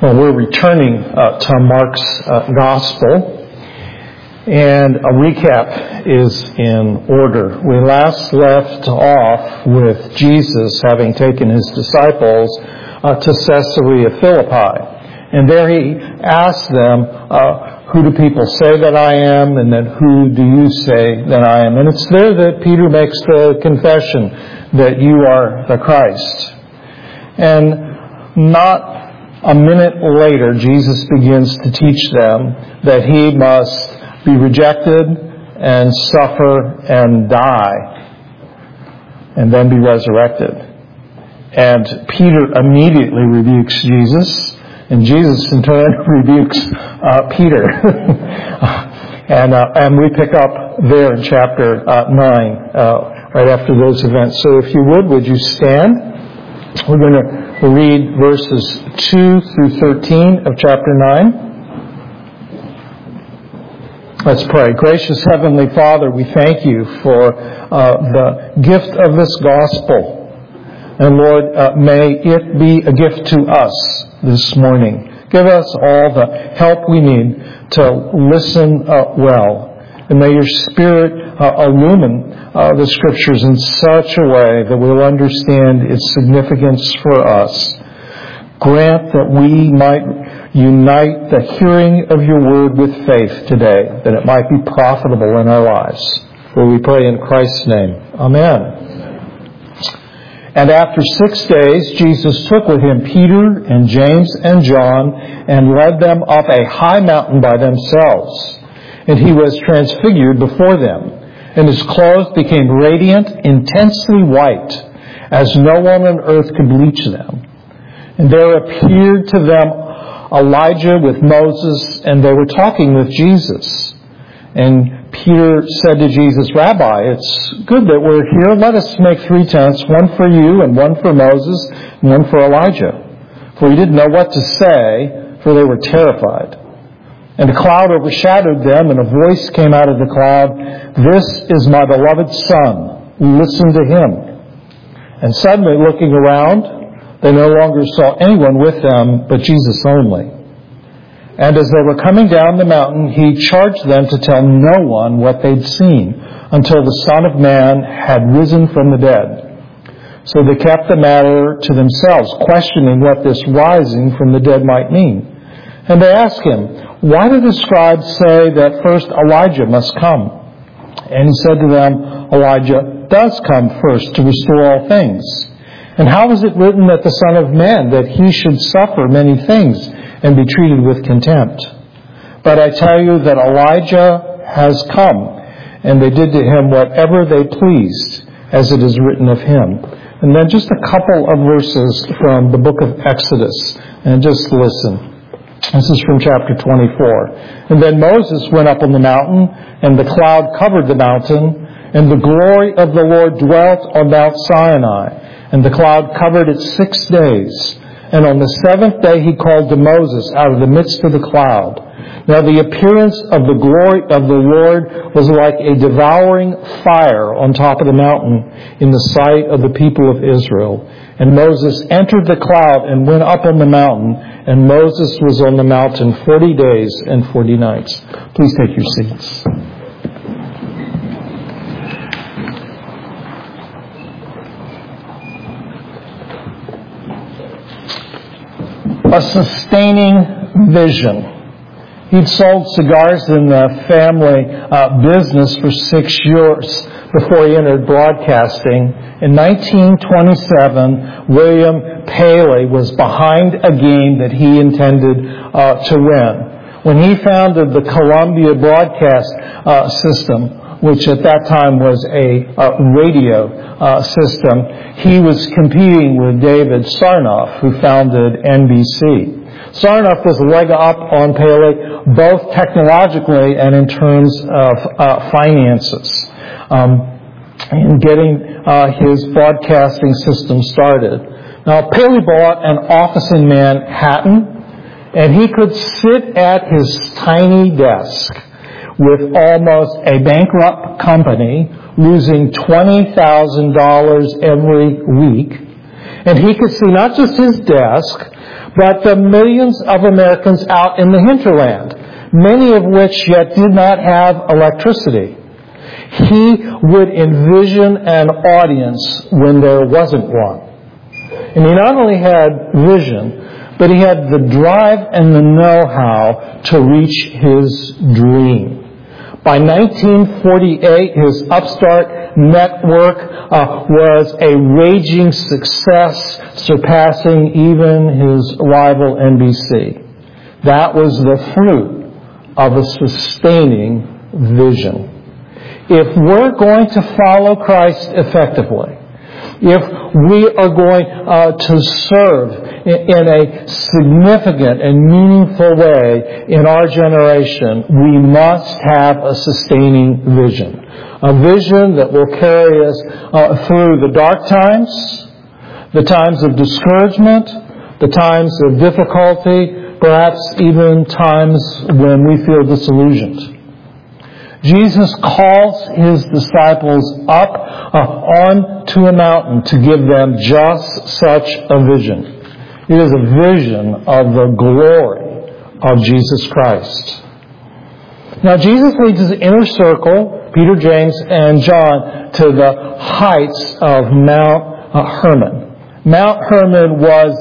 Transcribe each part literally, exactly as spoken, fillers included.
Well, we're returning uh, to Mark's uh, Gospel, and a recap is in order. We last left off with Jesus having taken his disciples uh, to Caesarea Philippi. And there he asked them, uh, who do people say that I am? And then who do you say that I am? And it's there that Peter makes the confession that you are the Christ. And not a minute later, Jesus begins to teach them that he must be rejected and suffer and die and then be resurrected. And Peter immediately rebukes Jesus. And Jesus, in turn, rebukes uh, Peter. and uh, and we pick up there in chapter uh, nine, uh, right after those events. So if you would, would you stand? We're going to read verses two through thirteen of chapter nine. Let's pray. Gracious Heavenly Father, we thank you for uh, the gift of this gospel. And Lord, uh, may it be a gift to us this morning. Give us all the help we need to listen uh, well. And may your Spirit uh, illumine uh, the Scriptures in such a way that we'll understand its significance for us. Grant that we might unite the hearing of your word with faith today, that it might be profitable in our lives. For we pray in Christ's name. Amen. And after six days, Jesus took with him Peter and James and John and led them up a high mountain by themselves. And he was transfigured before them, and his clothes became radiant, intensely white, as no one on earth could bleach them. And there appeared to them Elijah with Moses, and they were talking with Jesus. And Peter said to Jesus, Rabbi, it's good that we're here. Let us make three tents, one for you and one for Moses and one for Elijah. For he didn't know what to say, for they were terrified. And a cloud overshadowed them, and a voice came out of the cloud, This is my beloved Son. Listen to him. And suddenly, looking around, they no longer saw anyone with them but Jesus only. And as they were coming down the mountain, he charged them to tell no one what they'd seen until the Son of Man had risen from the dead. So they kept the matter to themselves, questioning what this rising from the dead might mean. And they asked him, Why do the scribes say that first Elijah must come? And he said to them, Elijah does come first to restore all things. And how is it written that the Son of Man, that he should suffer many things and be treated with contempt? But I tell you that Elijah has come, and they did to him whatever they pleased, as it is written of him. And then just a couple of verses from the book of Exodus, and just listen. This is from chapter twenty-four. And then Moses went up on the mountain, and the cloud covered the mountain, and the glory of the Lord dwelt on Mount Sinai. And the cloud covered it six days. And on the seventh day he called to Moses out of the midst of the cloud. Now the appearance of the glory of the Lord was like a devouring fire on top of the mountain in the sight of the people of Israel. And Moses entered the cloud and went up on the mountain. And Moses was on the mountain forty days and forty nights. Please take your seats. A sustaining vision. He'd sold cigars in the family uh, business for six years before he entered broadcasting. In nineteen twenty-seven, William Paley was behind a game that he intended uh, to win. When he founded the Columbia Broadcast uh, System, which at that time was a uh, radio uh, system, he was competing with David Sarnoff, who founded N B C. Sarnoff was a leg up on Paley, both technologically and in terms of uh, finances, um, in getting uh, his broadcasting system started. Now, Paley bought an office in Manhattan, and he could sit at his tiny desk with almost a bankrupt company, losing twenty thousand dollars every week, And he could see not just his desk, but the millions of Americans out in the hinterland, many of which yet did not have electricity. He would envision an audience when there wasn't one. And he not only had vision, but he had the drive and the know-how to reach his dream. By nineteen forty-eight, his upstart network uh, was a raging success, surpassing even his rival N B C. That was the fruit of a sustaining vision. If we're going to follow Christ effectively, if we are going uh, to serve in, in a significant and meaningful way in our generation, we must have a sustaining vision. A vision that will carry us uh, through the dark times, the times of discouragement, the times of difficulty, perhaps even times when we feel disillusioned. Jesus calls his disciples up uh, on to a mountain to give them just such a vision. It is a vision of the glory of Jesus Christ. Now, Jesus leads his inner circle, Peter, James, and John, to the heights of Mount uh, Hermon. Mount Hermon was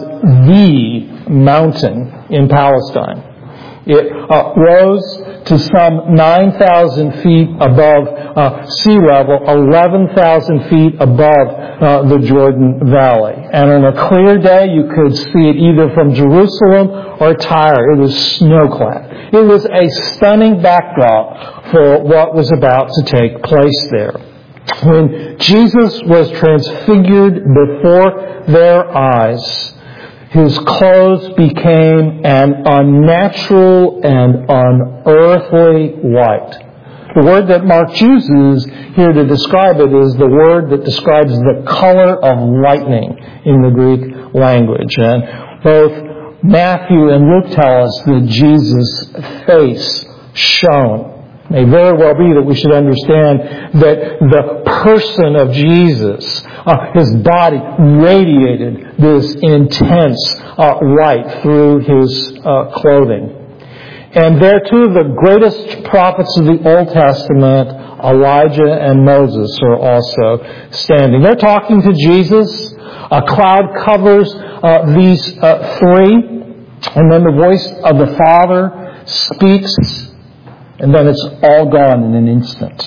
the mountain in Palestine. It uh, rose to some nine thousand feet above uh, sea level, eleven thousand feet above uh, the Jordan Valley. And on a clear day, you could see it either from Jerusalem or Tyre. It was snow-clad. It was a stunning backdrop for what was about to take place there. When Jesus was transfigured before their eyes, his clothes became an unnatural and unearthly white. The word that Mark uses here to describe it is the word that describes the color of lightning in the Greek language. And both Matthew and Luke tell us that Jesus' face shone. It may very well be that we should understand that the person of Jesus, uh, his body radiated this intense uh, light through his uh, clothing. And there two of the greatest prophets of the Old Testament, Elijah and Moses, are also standing. They're talking to Jesus. A cloud covers uh, these uh, three, and then the voice of the Father speaks. And then it's all gone in an instant.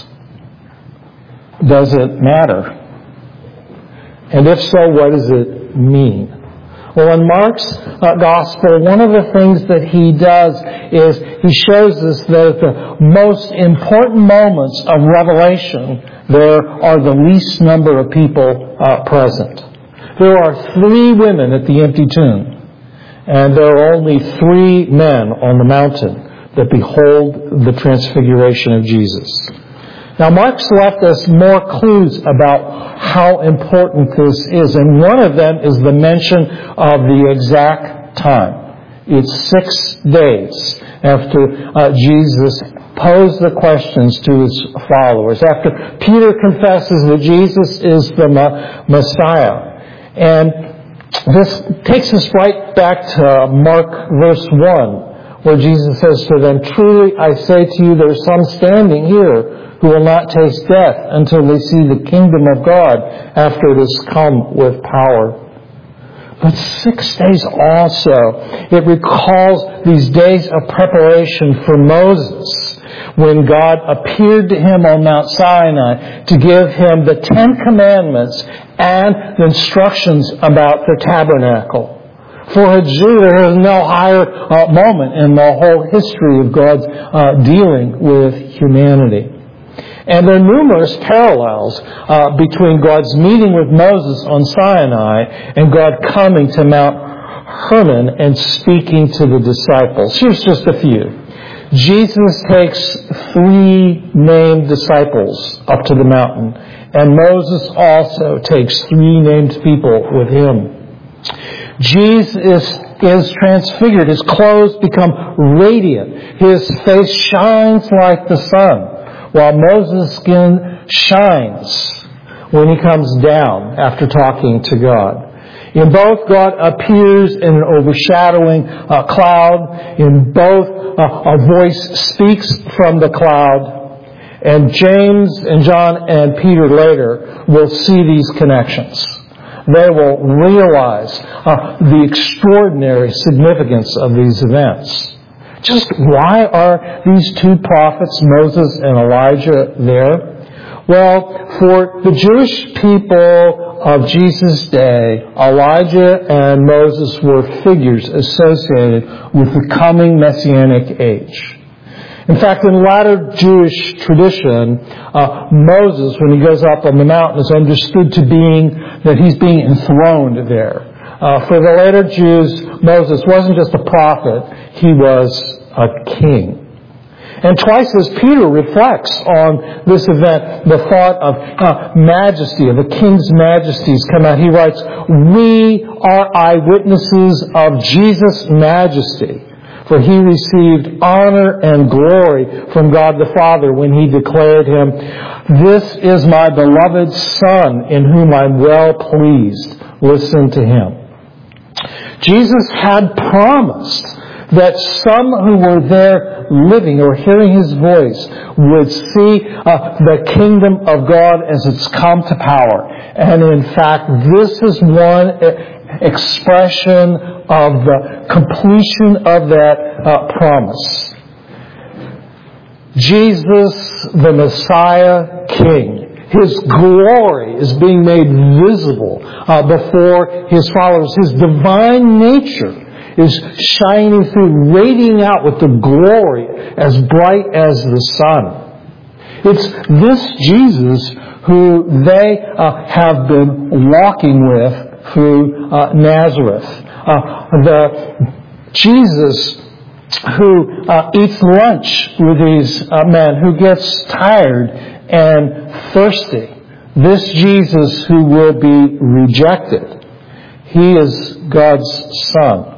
Does it matter? And if so, what does it mean? Well, in Mark's uh, Gospel, one of the things that he does is he shows us that at the most important moments of revelation, there are the least number of people uh, present. There are three women at the empty tomb, and there are only three men on the mountain that behold the transfiguration of Jesus. Now, Mark's left us more clues about how important this is, and one of them is the mention of the exact time. It's six days after uh, Jesus posed the questions to his followers, after Peter confesses that Jesus is the Messiah. And this takes us right back to Mark verse one, where Jesus says to them, "Truly I say to you, there are some standing here who will not taste death until they see the kingdom of God after it has come with power." But six days also, it recalls these days of preparation for Moses, when God appeared to him on Mount Sinai to give him the Ten Commandments and the instructions about the tabernacle. For a Jew, there is no higher uh, moment in the whole history of God's uh, dealing with humanity. And there are numerous parallels uh, between God's meeting with Moses on Sinai and God coming to Mount Hermon and speaking to the disciples. Here's just a few. Jesus takes three named disciples up to the mountain, and Moses also takes three named people with him. Jesus is transfigured. His clothes become radiant. His face shines like the sun, while Moses' skin shines when he comes down after talking to God. In both, God appears in an overshadowing uh, cloud. In both, uh, a voice speaks from the cloud. And James and John and Peter later will see these connections. They will realize uh, the extraordinary significance of these events. Just why are these two prophets, Moses and Elijah, there? Well, for the Jewish people of Jesus' day, Elijah and Moses were figures associated with the coming Messianic age. In fact, in latter Jewish tradition, uh, Moses, when he goes up on the mountain, is understood to being that he's being enthroned there. Uh, for the later Jews, Moses wasn't just a prophet, he was a king. And twice as Peter reflects on this event, the thought of uh, majesty, of a king's majesties come out. He writes, "We are eyewitnesses of Jesus' majesty. For he received honor and glory from God the Father when he declared him, 'This is my beloved Son in whom I'm well pleased. Listen to him.'" Jesus had promised that some who were there living or hearing his voice would see uh, the kingdom of God as it's come to power. And in fact, this is one expression of the completion of that uh, promise. Jesus, the Messiah King, his glory is being made visible uh, before his followers. His divine nature is shining through, radiating out with the glory as bright as the sun. It's this Jesus who they uh, have been walking with through uh, Nazareth. Uh, the Jesus who uh, eats lunch with these uh, men, who gets tired and thirsty. This Jesus who will be rejected. He is God's Son.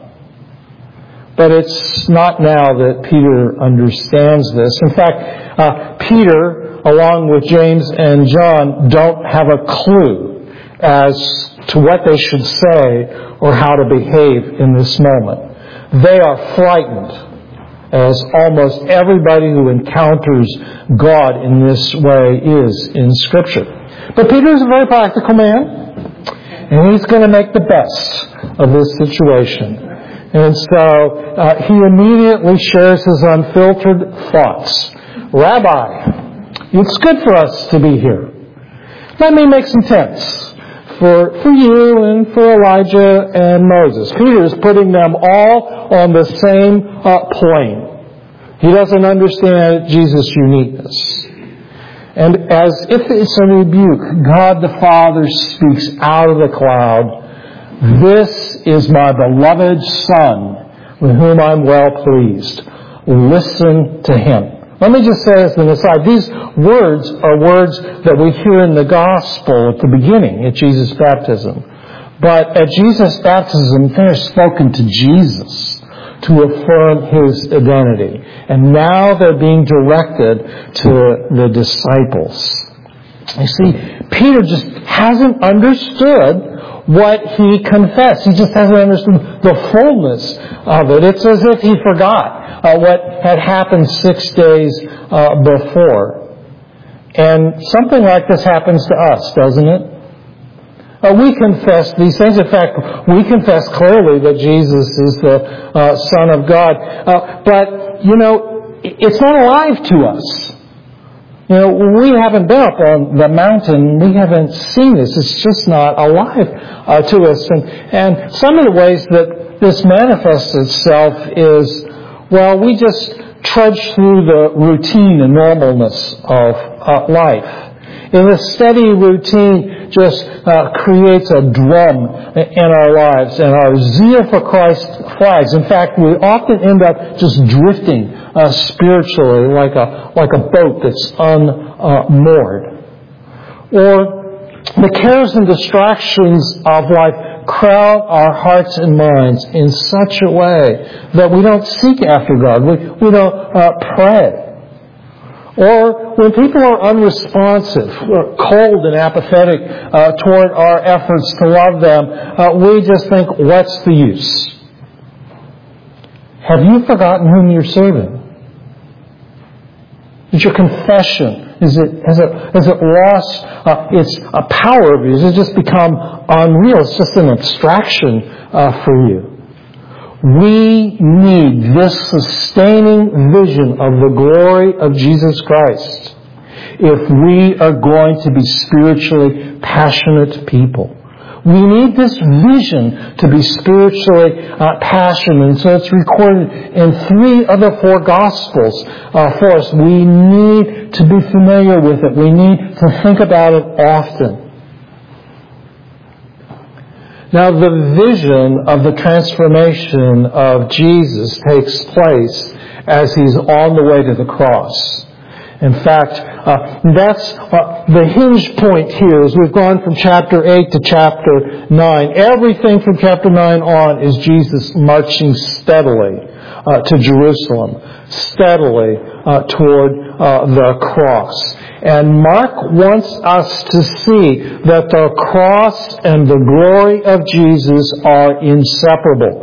But it's not now that Peter understands this. In fact, uh, Peter, along with James and John, don't have a clue as to what they should say or how to behave in this moment. They are frightened, as almost everybody who encounters God in this way is in Scripture. But Peter is a very practical man, and he's going to make the best of this situation. And so uh, he immediately shares his unfiltered thoughts. "Rabbi, it's good for us to be here. Let me make some tents for, for you and for Elijah and Moses." Peter is putting them all on the same uh, plane. He doesn't understand Jesus' uniqueness. And as if it's a rebuke, God the Father speaks out of the cloud, "This is my beloved Son, with whom I'm well pleased. Listen to him." Let me just say as an aside, these words are words that we hear in the gospel at the beginning, at Jesus' baptism. But at Jesus' baptism, they're spoken to Jesus to affirm his identity. And now they're being directed to the disciples. You see, Peter just hasn't understood what he confessed. He just hasn't understood the fullness of it. It's as if he forgot uh, what had happened six days uh, before. And something like this happens to us, doesn't it? Uh, we confess these things. In fact, we confess clearly that Jesus is the uh, Son of God. Uh, but, you know, it's not alive to us. You know, we haven't been up on the mountain. We haven't seen this. It's just not alive uh, to us. And, and some of the ways that this manifests itself is, well, we just trudge through the routine and normalness of uh, life. And the steady routine just uh, creates a drum in our lives, and our zeal for Christ flags. In fact, we often end up just drifting uh, spiritually like a like a boat that's unmoored. Uh, or the cares and distractions of life crowd our hearts and minds in such a way that we don't seek after God. We, we don't uh, pray. Or when people are unresponsive, or cold and apathetic uh, toward our efforts to love them, uh, we just think, what's the use? Have you forgotten whom you're serving? Is your confession, is it, has it, has it lost uh, its uh, power of you? Has it just become unreal? It's just an abstraction uh, for you. We need this sustaining vision of the glory of Jesus Christ if we are going to be spiritually passionate people. We need this vision to be spiritually uh, passionate. And so it's recorded in three of the four Gospels uh, for us. We need to be familiar with it. We need to think about it often. Now, the vision of the transformation of Jesus takes place as He's on the way to the cross. In fact, uh, that's uh, the hinge point here as we've gone from chapter eight to chapter nine. Everything from chapter nine on is Jesus marching steadily uh, to Jerusalem, steadily uh, toward uh, the cross. And Mark wants us to see that the cross and the glory of Jesus are inseparable.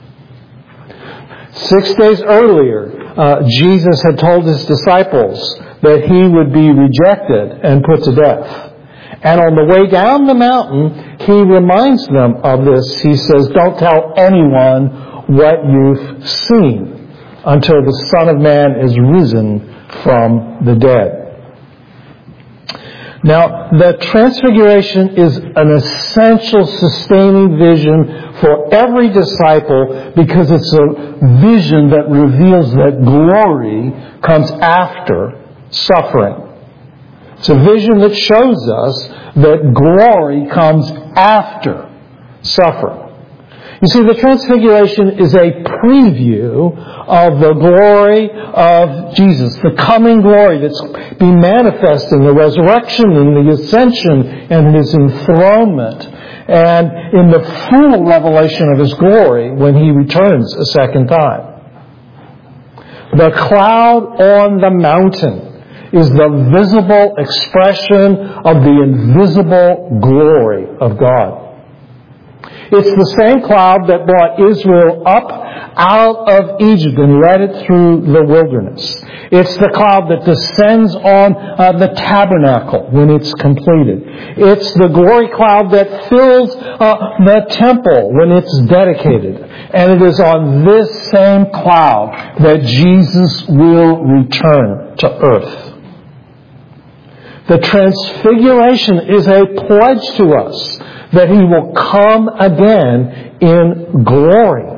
Six days earlier, uh, Jesus had told His disciples that He would be rejected and put to death. And on the way down the mountain, He reminds them of this. He says, don't tell anyone what you've seen until the Son of Man is risen from the dead. Now, the Transfiguration is an essential sustaining vision for every disciple because it's a vision that reveals that glory comes after suffering. It's a vision that shows us that glory comes after suffering. You see, the Transfiguration is a preview of the glory of Jesus, the coming glory that's being manifest in the resurrection, in the ascension, and His enthronement, and in the full revelation of His glory when He returns a second time. The cloud on the mountain is the visible expression of the invisible glory of God. It's the same cloud that brought Israel up out of Egypt and led it through the wilderness. It's the cloud that descends on uh, the tabernacle when it's completed. It's the glory cloud that fills uh, the temple when it's dedicated. And it is on this same cloud that Jesus will return to earth. The Transfiguration is a pledge to us that He will come again in glory.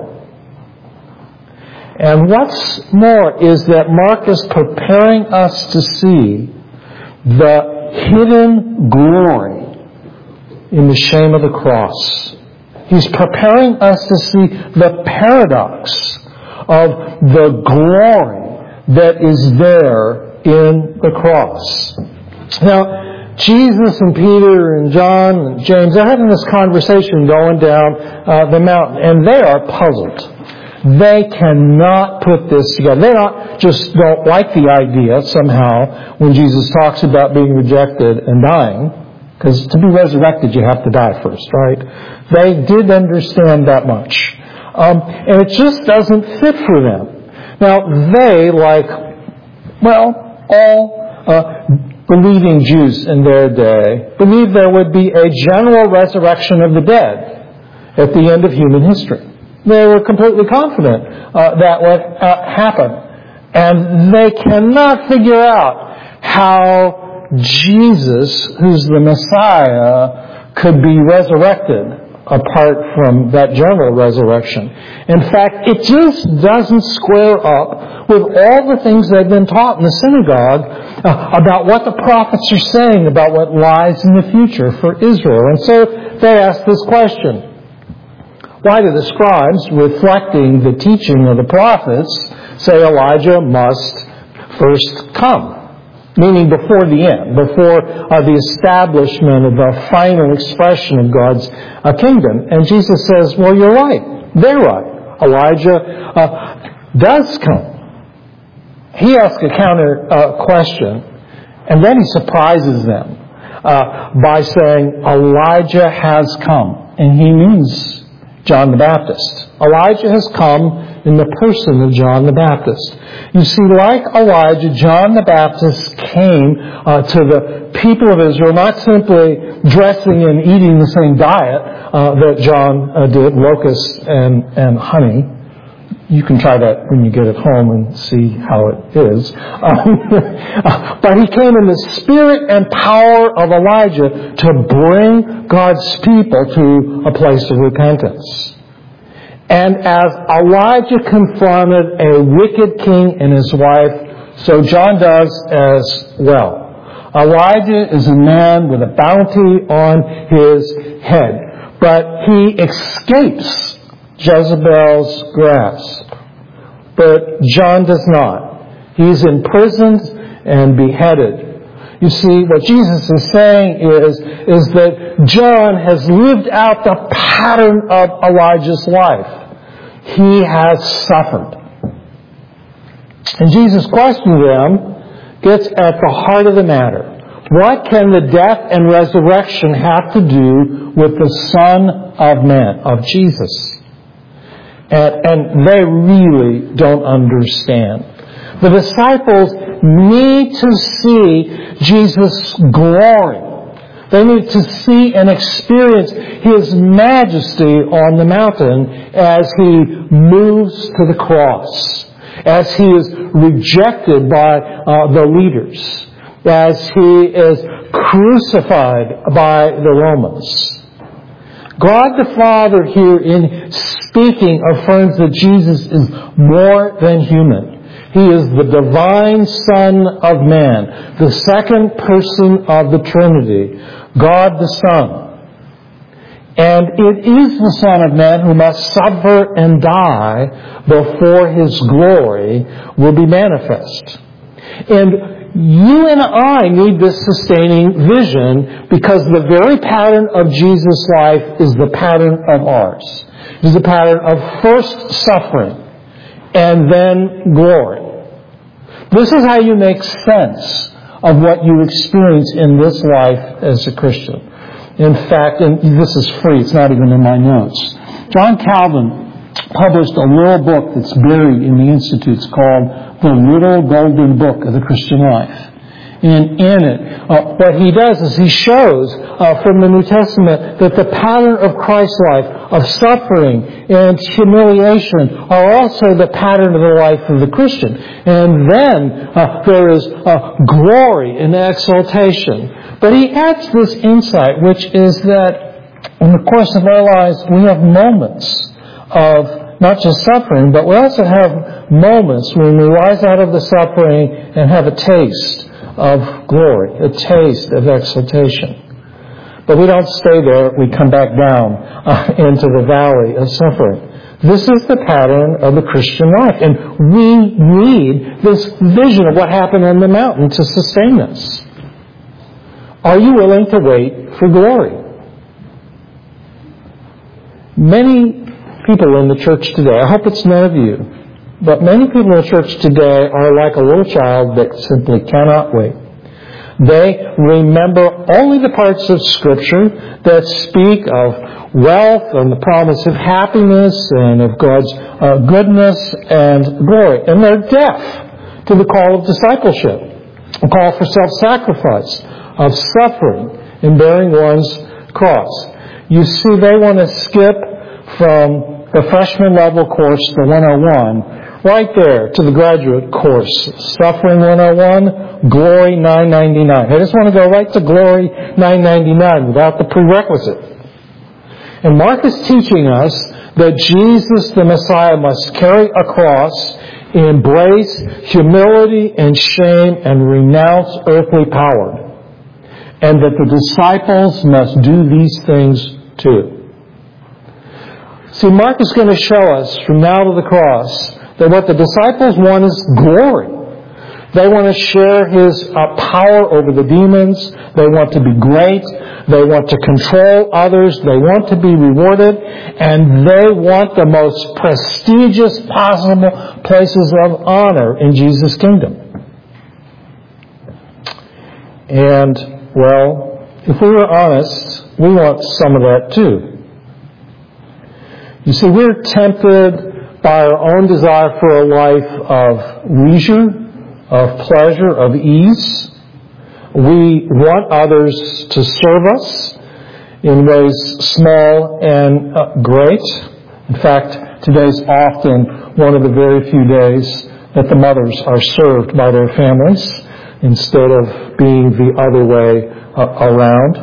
And what's more is that Mark is preparing us to see the hidden glory in the shame of the cross. He's preparing us to see the paradox of the glory that is there in the cross. Now, Jesus and Peter and John and James, they're having this conversation going down uh, the mountain, and they are puzzled. They cannot put this together. They not just don't like the idea somehow when Jesus talks about being rejected and dying, because to be resurrected you have to die first, right? They did understand that much. Um, and it just doesn't fit for them. Now, they, like, well, all uh, believing Jews in their day, believed there would be a general resurrection of the dead at the end of human history. They were completely confident uh, that would uh, happen. And they cannot figure out how Jesus, who's the Messiah, could be resurrected apart from that general resurrection. In fact, it just doesn't square up with all the things they've been taught in the synagogue uh, about what the prophets are saying about what lies in the future for Israel. And so they ask this question. Why do the scribes, reflecting the teaching of the prophets, say Elijah must first come? Meaning before the end, before uh, the establishment of the final expression of God's uh, kingdom. And Jesus says, well, you're right. They're right. Elijah uh, does come. he asks a counter uh, question, and then he surprises them uh, by saying, Elijah has come. And he means John the Baptist. Elijah has come in the person of John the Baptist. You see, like Elijah, John the Baptist came uh, to the people of Israel not simply dressing and eating the same diet uh, that John uh, did, locusts and, and honey. You can try that when you get it home and see how it is. Um, but he came in the spirit and power of Elijah to bring God's people to a place of repentance. And as Elijah confronted a wicked king and his wife, so John does as well. Elijah is a man with a bounty on his head, but he escapes Jezebel's grasp. But John does not. He's imprisoned and beheaded. You see, what Jesus is saying is, is that John has lived out the pattern of Elijah's life. He has suffered. And Jesus' question to them gets at the heart of the matter. What can the death and resurrection have to do with the Son of Man, of Jesus? And, and they really don't understand. The disciples need to see Jesus' glory. They need to see and experience His majesty on the mountain as He moves to the cross, as He is rejected by uh, the leaders, as He is crucified by the Romans. God the Father here in speaking affirms that Jesus is more than human. He is the divine Son of Man, the second person of the Trinity, God the Son. And it is the Son of Man who must suffer and die before His glory will be manifest. And you and I need this sustaining vision because the very pattern of Jesus' life is the pattern of ours. It is the pattern of first suffering and then glory. This is how you make sense of what you experience in this life as a Christian. In fact, and this is free, it's not even in my notes. John Calvin published a little book that's buried in the Institutes called The Little Golden Book of the Christian Life. And in it, uh, what he does is he shows uh, from the New Testament that the pattern of Christ's life, of suffering and humiliation, are also the pattern of the life of the Christian. And then uh, there is uh, glory and exaltation. But he adds this insight, which is that in the course of our lives, we have moments of not just suffering, but we also have moments when we rise out of the suffering and have a taste of glory, a taste of exaltation. But we don't stay there. We come back down uh, into the valley of suffering. This is the pattern of the Christian life. And we need this vision of what happened on the mountain to sustain us. Are you willing to wait for glory? Many people in the church today, I hope it's none of you, but many people in the church today are like a little child that simply cannot wait. They remember only the parts of Scripture that speak of wealth and the promise of happiness and of God's uh, goodness and glory. And they're deaf to the call of discipleship, a call for self-sacrifice, of suffering and bearing one's cross. You see, they want to skip from the freshman level course to one oh one right there to the graduate course. Suffering one oh one, Glory nine ninety-nine. They just want to go right to Glory nine ninety-nine without the prerequisite. And Mark is teaching us that Jesus the Messiah must carry a cross, embrace humility and shame, and renounce earthly power. And that the disciples must do these things too. See, Mark is going to show us from now to the cross that what the disciples want is glory. They want to share His uh, power over the demons. They want to be great. They want to control others. They want to be rewarded. And they want the most prestigious possible places of honor in Jesus' kingdom. And, well, if we were honest, we want some of that too. You see, we're tempted by our own desire for a life of leisure, of pleasure, of ease. We want others to serve us in ways small and uh, great. In fact, today's often one of the very few days that the mothers are served by their families instead of being the other way uh, around.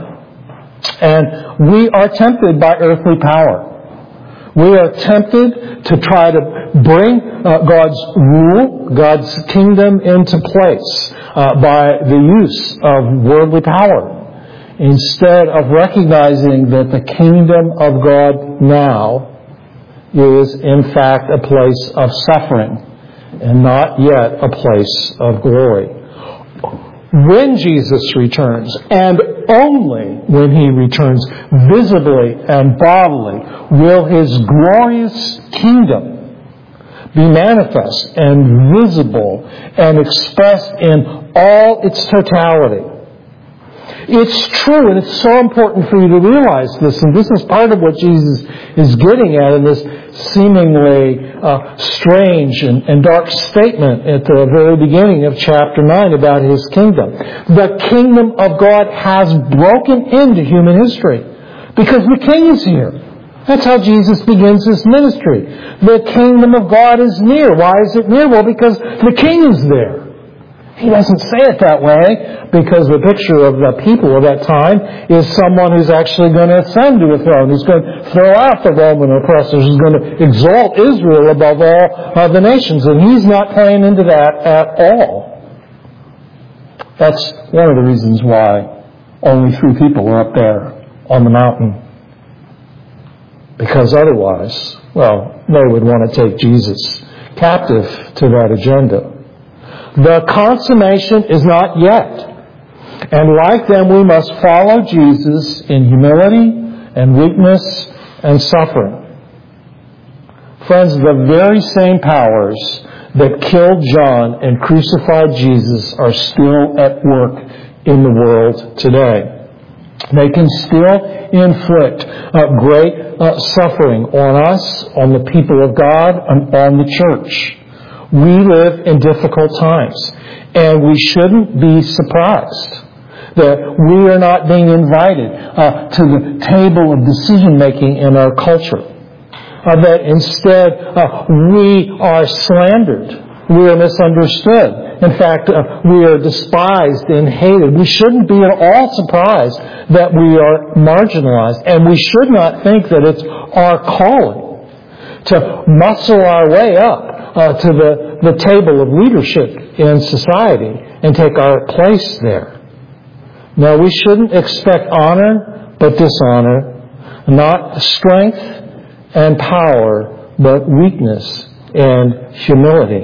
And we are tempted by earthly power. We are tempted to try to bring uh, God's rule, God's kingdom into place uh, by the use of worldly power, instead of recognizing that the kingdom of God now is in fact a place of suffering and not yet a place of glory. When Jesus returns, and only when He returns visibly and bodily, will His glorious kingdom be manifest and visible and expressed in all its totality. It's true, and it's so important for you to realize this, and this is part of what Jesus is getting at in this seemingly uh, strange and, and dark statement at the very beginning of chapter nine about His kingdom. The kingdom of God has broken into human history because the King is here. That's how Jesus begins His ministry. The kingdom of God is near. Why is it near? Well, because the King is there. He doesn't say it that way because the picture of the people of that time is someone who's actually going to ascend to a throne. He's going to throw out the Roman oppressors. He's going to exalt Israel above all other nations. And He's not playing into that at all. That's one of the reasons why only three people are up there on the mountain. Because otherwise, well, they would want to take Jesus captive to that agenda. The consummation is not yet. And like them, we must follow Jesus in humility and weakness and suffering. Friends, the very same powers that killed John and crucified Jesus are still at work in the world today. They can still inflict uh, great uh, suffering on us, on the people of God, and on the church. We live in difficult times, and we shouldn't be surprised that we are not being invited uh, to the table of decision-making in our culture. Uh, that instead uh, we are slandered, we are misunderstood. In fact, uh, we are despised and hated. We shouldn't be at all surprised that we are marginalized, and we should not think that it's our calling to muscle our way up Uh, to the, the table of leadership in society and take our place there. No, we shouldn't expect honor, but dishonor. Not strength and power, but weakness and humility.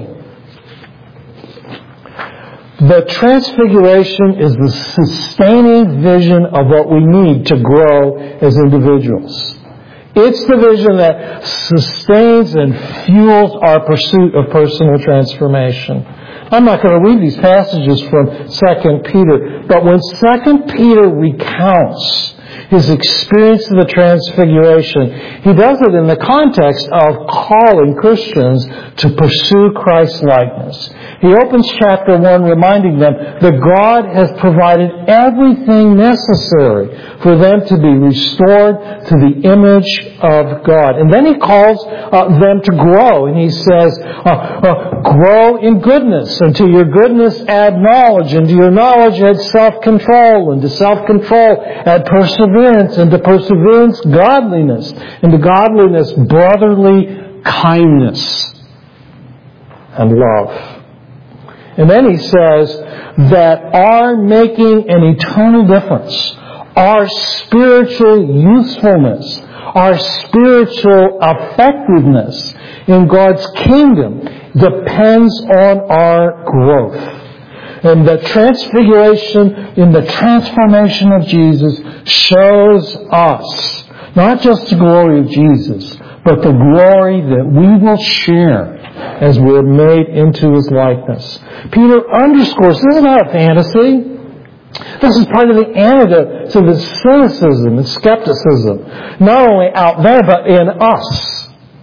The Transfiguration is the sustaining vision of what we need to grow as individuals. It's the vision that sustains and fuels our pursuit of personal transformation. I'm not going to read these passages from Second Peter, but when Second Peter recounts his experience of the Transfiguration, he does it in the context of calling Christians to pursue Christ-likeness. He opens chapter one reminding them that God has provided everything necessary for them to be restored to the image of God. And then he calls uh, them to grow, and he says, uh, uh, grow in goodness, and to your goodness add knowledge, and to your knowledge add self-control, and to self-control add perseverance, and to perseverance godliness, and to godliness brotherly kindness and love. And then he says that our making an eternal difference, our spiritual usefulness, our spiritual effectiveness in God's kingdom depends on our growth. And the transfiguration in the transformation of Jesus shows us Not just the glory of Jesus, but the glory that we will share as we're made into His likeness. Peter underscores this is not a fantasy. This is part of the antidote to the cynicism and skepticism, not only out there, but in us.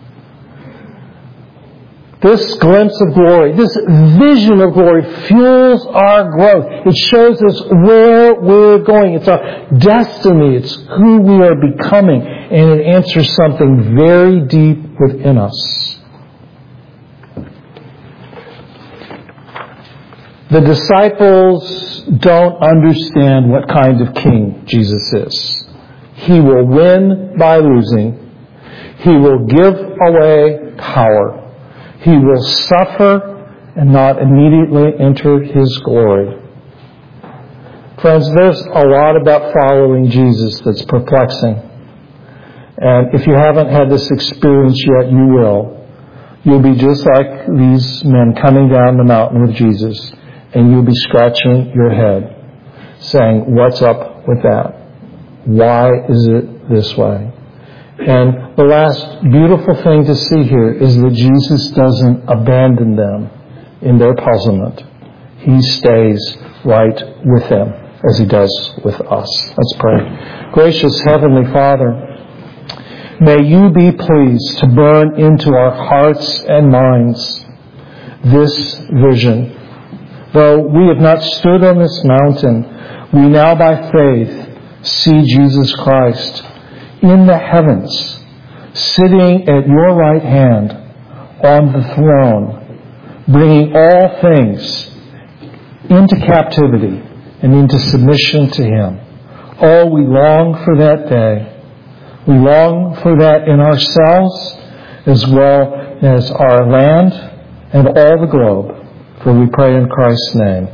This glimpse of glory, this vision of glory fuels our growth. It shows us where we're going. It's our destiny. It's who we are becoming. And it answers something very deep within us. The disciples don't understand what kind of king Jesus is. He will win by losing. He will give away power. He will suffer and not immediately enter His glory. Friends, there's a lot about following Jesus that's perplexing. And if you haven't had this experience yet, you will. You'll be just like these men coming down the mountain with Jesus, and you'll be scratching your head, saying, what's up with that? Why is it this way? And the last beautiful thing to see here is that Jesus doesn't abandon them in their puzzlement. He stays right with them as He does with us. Let's pray. Gracious Heavenly Father, may You be pleased to burn into our hearts and minds this vision. Though we have not stood on this mountain, we now by faith see Jesus Christ in the heavens, sitting at Your right hand on the throne, bringing all things into captivity and into submission to Him. Oh, we long for that day. We long for that in ourselves as well as our land and all the globe. For we pray in Christ's name.